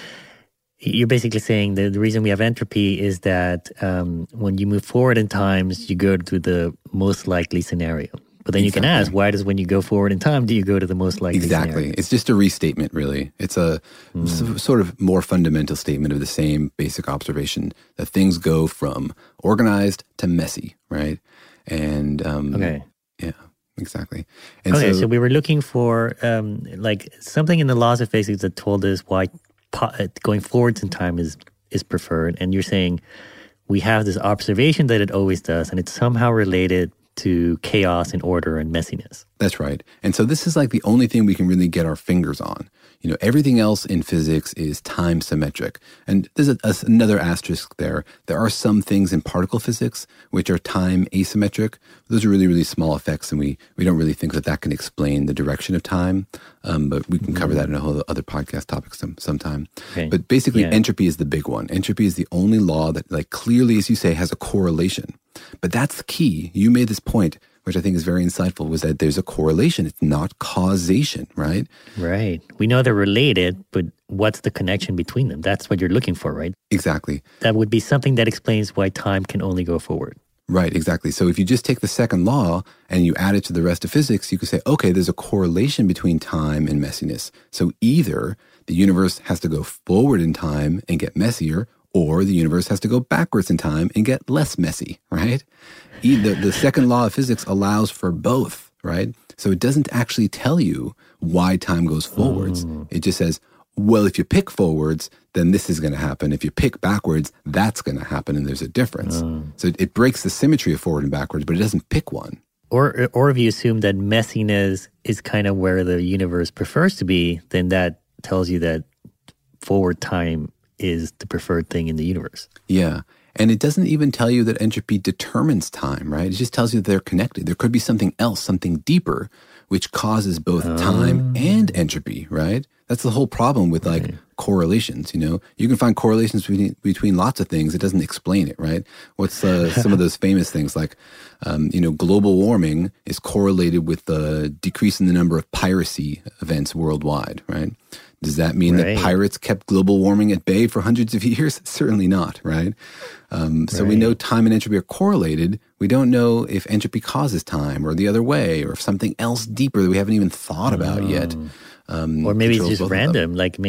you're basically saying that the reason we have entropy is that um, when you move forward in times, you go to the most likely scenario. But then you exactly. can ask, why does when you go forward in time, do you go to the most likely Exactly. scenario? It's just a restatement, really. It's a mm. s- sort of more fundamental statement of the same basic observation that things go from organized to messy, right? And um, okay. yeah, exactly. And okay, so, so we were looking for um, like something in the laws of physics that told us why po- going forwards in time is is preferred. And you're saying we have this observation that it always does, and it's somehow related to chaos and order and messiness. That's right. And so this is like the only thing we can really get our fingers on. You know, everything else in physics is time symmetric. And there's a, a, another asterisk there. There are some things in particle physics which are time asymmetric. Those are really, really small effects, and we, we don't really think that that can explain the direction of time. Um, but we can cover that in a whole other podcast topic some sometime. Okay. But basically, yeah. entropy is the big one. Entropy is the only law that, like, clearly, as you say, has a correlation. But that's the key. You made this point, which I think is very insightful, was that there's a correlation. It's not causation, right? Right. We know they're related, but what's the connection between them? That's what you're looking for, right? Exactly. That would be something that explains why time can only go forward. Right, exactly. So if you just take the second law and you add it to the rest of physics, you could say, okay, there's a correlation between time and messiness. So either the universe has to go forward in time and get messier, or the universe has to go backwards in time and get less messy, right? The, the second law of physics allows for both, right? So it doesn't actually tell you why time goes forwards. Oh. It just says, well, if you pick forwards, then this is going to happen. If you pick backwards, that's going to happen, and there's a difference. Oh. So it, it breaks the symmetry of forward and backwards, but it doesn't pick one. Or, or if you assume that messiness is kind of where the universe prefers to be, then that tells you that forward time is the preferred thing in the universe. Yeah. And it doesn't even tell you that entropy determines time, right? It just tells you that they're connected. There could be something else, something deeper, which causes both oh. time and entropy, right? That's the whole problem with like right. correlations, you know? You can find correlations between, between lots of things. It doesn't explain it, right? What's uh, some of those famous things like, um, you know, global warming is correlated with the decrease in the number of piracy events worldwide, right? Does that mean right. that pirates kept global warming at bay for hundreds of years? Certainly not, right? Um, so right. we know time and entropy are correlated. We don't know if entropy causes time or the other way, or if something else deeper that we haven't even thought about oh. yet. Um, or maybe it's just random. Like maybe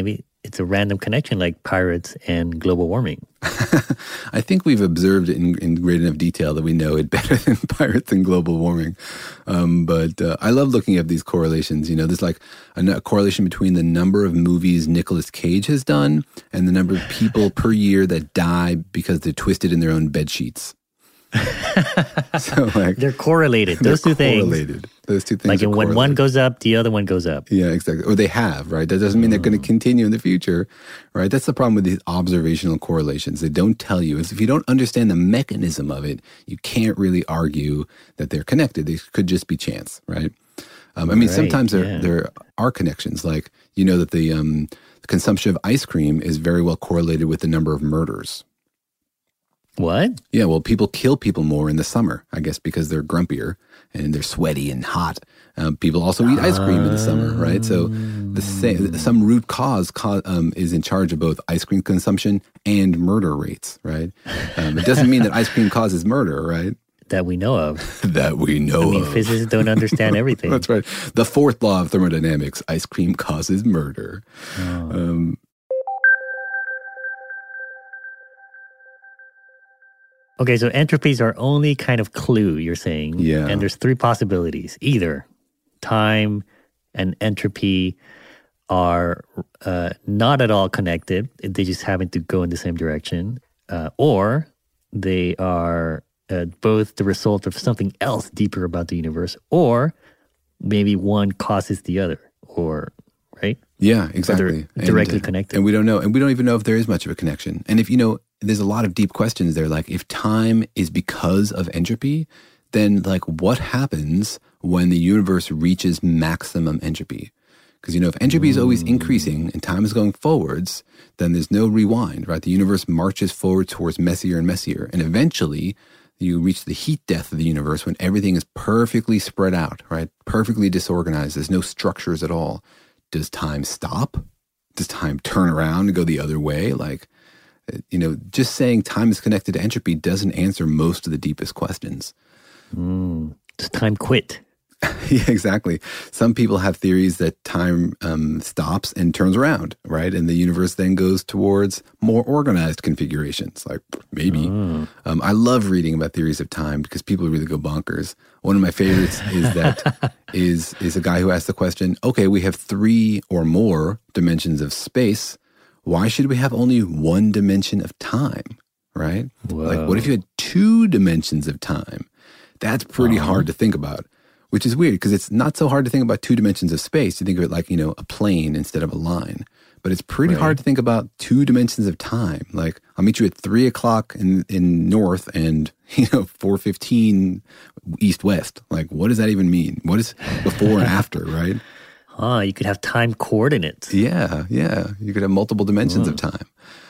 it's a random connection like pirates and global warming. I think we've observed it in, in great enough detail that we know it better than pirates and global warming. Um, but uh, I love looking at these correlations. You know, there's like a, a correlation between the number of movies Nicolas Cage has done and the number of people per year that die because they're twisted in their own bed sheets. So like they're correlated. Those they're two things. Correlated. Those two things. Like are when correlated. one goes up, the other one goes up. Yeah, exactly. Or they have, right? That doesn't mean they're going to continue in the future, right? That's the problem with these observational correlations. They don't tell you. Is if you don't understand the mechanism of it, you can't really argue that they're connected. They could just be chance, right? Um, I mean, Right, sometimes there yeah. there are connections. Like you know that the, um, the consumption of ice cream is very well correlated with the number of murders. What? Yeah, well, people kill people more in the summer, I guess, because they're grumpier and they're sweaty and hot. Um, people also eat ice cream in the summer, right? So the same, some root cause co- um, is in charge of both ice cream consumption and murder rates, right? Um, it doesn't mean that ice cream causes murder, right? That we know of. That we know I mean, of. physicists don't understand everything. That's right. The fourth law of thermodynamics, ice cream causes murder. Oh. Um, Okay, so entropy is our only kind of clue, you're saying. Yeah. And there's three possibilities. Either time and entropy are uh, not at all connected. They just happen to go in the same direction. Uh, or they are uh, both the result of something else deeper about the universe. Or maybe one causes the other. Or, right? Yeah, exactly. They're directly and, uh, connected. And we don't know. And we don't even know if there is much of a connection. And if, you know, there's a lot of deep questions there. Like if time is because of entropy, then like what happens when the universe reaches maximum entropy? Because, you know, if entropy is always increasing and time is going forwards, then there's no rewind, right? The universe marches forward towards messier and messier. And eventually you reach the heat death of the universe when everything is perfectly spread out, right? Perfectly disorganized. There's no structures at all. Does time stop? Does time turn around and go the other way? Like, you know, just saying time is connected to entropy doesn't answer most of the deepest questions. Mm. Does time quit? Yeah, exactly. Some people have theories that time um, stops and turns around, right? And the universe then goes towards more organized configurations, like maybe. Oh. Um, I love reading about theories of time because people really go bonkers. One of my favorites is that is is a guy who asked the question, okay, we have three or more dimensions of space. Why should we have only one dimension of time, right? Whoa. Like, what if you had two dimensions of time? That's pretty Uh-huh. hard to think about. Which is weird because it's not so hard to think about two dimensions of space. You think of it like, you know, a plane instead of a line. But it's pretty Right. hard to think about two dimensions of time. Like, I'll meet you at three o'clock in, in north and, you know, four fifteen east-west. Like, what does that even mean? What is before and after, right? Ah, you could have time coordinates. Yeah, yeah. You could have multiple dimensions of time.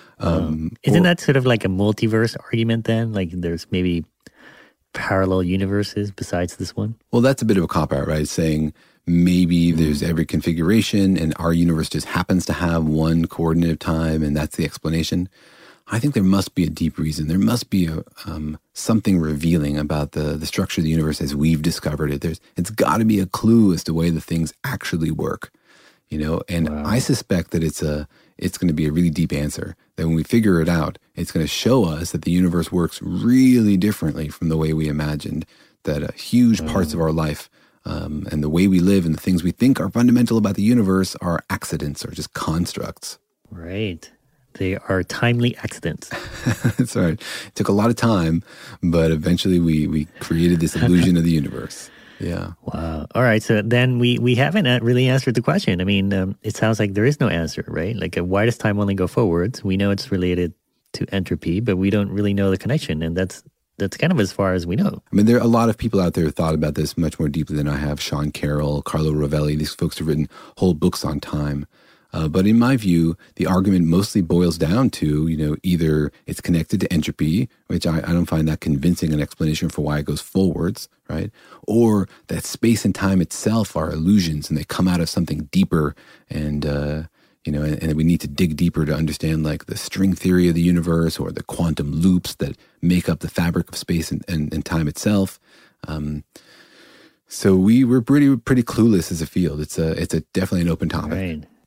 Um, Isn't or- that sort of like a multiverse argument then? Like there's maybe parallel universes besides this one? Well, that's a bit of a cop-out, right? Saying maybe there's every configuration and our universe just happens to have one coordinate of time and that's the explanation. I think there must be a deep reason. There must be a, um, something revealing about the, the structure of the universe as we've discovered it. There's, it's got to be a clue as to the way the things actually work, you know? And Wow. I suspect that it's a it's going to be a really deep answer. That when we figure it out, it's going to show us that the universe works really differently from the way we imagined, that uh, huge Mm. parts of our life um, and the way we live and the things we think are fundamental about the universe are accidents or just constructs. Right. They are timely accidents. That's right. It took a lot of time, but eventually we, we created this illusion of the universe. Yeah. Wow. All right. So then we, we haven't uh, really answered the question. I mean, um, it sounds like there is no answer, right? Like, uh, why does time only go forwards? We know it's related to entropy, but we don't really know the connection. And that's that's kind of as far as we know. I mean, there are a lot of people out there who thought about this much more deeply than I have. Sean Carroll, Carlo Rovelli, these folks have written whole books on time. Uh, but in my view, the argument mostly boils down to, you know, either it's connected to entropy, which I, I don't find that convincing an explanation for why it goes forwards, right? Or that space and time itself are illusions and they come out of something deeper and, uh, you know, and, and we need to dig deeper to understand like the string theory of the universe or the quantum loops that make up the fabric of space and, and, and time itself. Um, so we were pretty, pretty clueless as a field. It's a, it's a definitely an open topic. Right.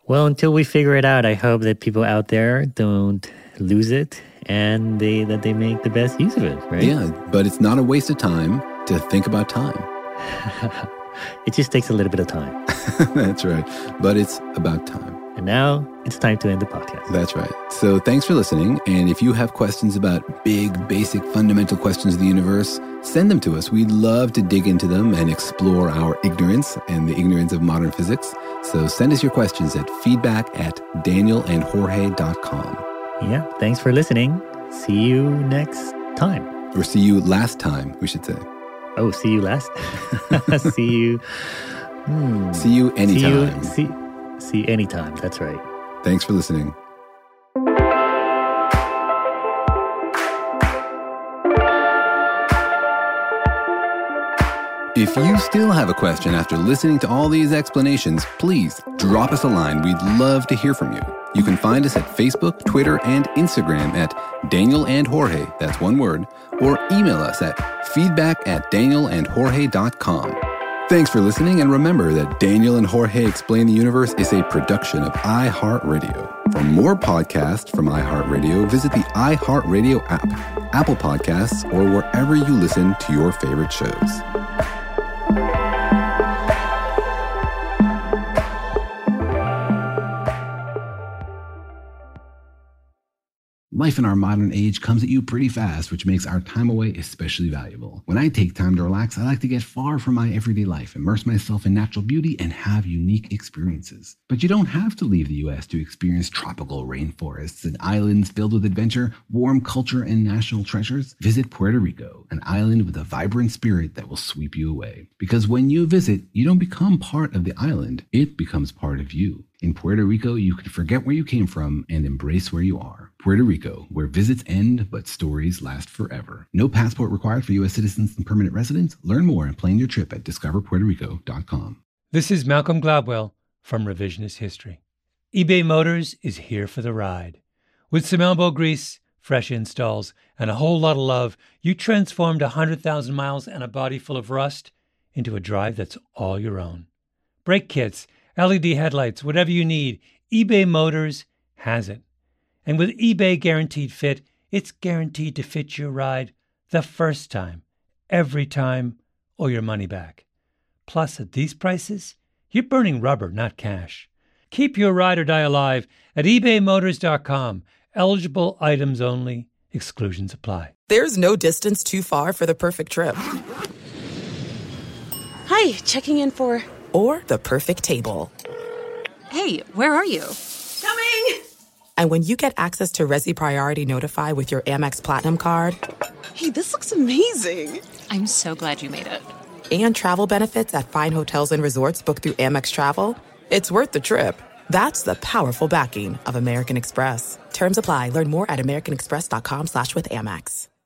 Well, until we figure it out, I hope that people out there don't lose it and they that they make the best use of it, right? Yeah, but it's not a waste of time to think about time. It just takes a little bit of time. That's right. But it's about time. And now it's time to end the podcast. That's right. So thanks for listening. And if you have questions about big, basic, fundamental questions of the universe, send them to us. We'd love to dig into them and explore our ignorance and the ignorance of modern physics. So send us your questions at feedback at daniel and jorge dot com. Yeah, thanks for listening. See you next time. Or see you last time, we should say. Oh, see you last? see you... Hmm. See you anytime. See you, see, see anytime, that's right. Thanks for listening. If you still have a question after listening to all these explanations, please drop us a line. We'd love to hear from you. You can find us at Facebook, Twitter, and Instagram at Daniel and Jorge, that's one word, or email us at feedback at daniel and jorge dot com. Thanks for listening, and remember that Daniel and Jorge Explain the Universe is a production of iHeartRadio. For more podcasts from iHeartRadio, visit the iHeartRadio app, Apple Podcasts, or wherever you listen to your favorite shows. Life in our modern age comes at you pretty fast, which makes our time away especially valuable. When I take time to relax, I like to get far from my everyday life, immerse myself in natural beauty, and have unique experiences. But you don't have to leave the U S to experience tropical rainforests and islands filled with adventure, warm culture, and national treasures. Visit Puerto Rico, an island with a vibrant spirit that will sweep you away. Because when you visit, you don't become part of the island, it becomes part of you. In Puerto Rico, you can forget where you came from and embrace where you are. Puerto Rico, where visits end, but stories last forever. No passport required for U S citizens and permanent residents. Learn more and plan your trip at discover puerto rico dot com. This is Malcolm Gladwell from Revisionist History. eBay Motors is here for the ride. With some elbow grease, fresh installs, and a whole lot of love, you transformed one hundred thousand miles and a body full of rust into a drive that's all your own. Brake kits, L E D headlights, whatever you need, eBay Motors has it. And with eBay Guaranteed Fit, it's guaranteed to fit your ride the first time, every time, or your money back. Plus, at these prices, you're burning rubber, not cash. Keep your ride or die alive at ebay motors dot com. Eligible items only. Exclusions apply. There's no distance too far for the perfect trip. Hi, checking in for... Or the perfect table. Hey, where are you? Coming! And when you get access to Resi Priority Notify with your Amex Platinum card... Hey, this looks amazing! I'm so glad you made it. And travel benefits at fine hotels and resorts booked through Amex Travel, it's worth the trip. That's the powerful backing of American Express. Terms apply. Learn more at americanexpress.com slash with Amex.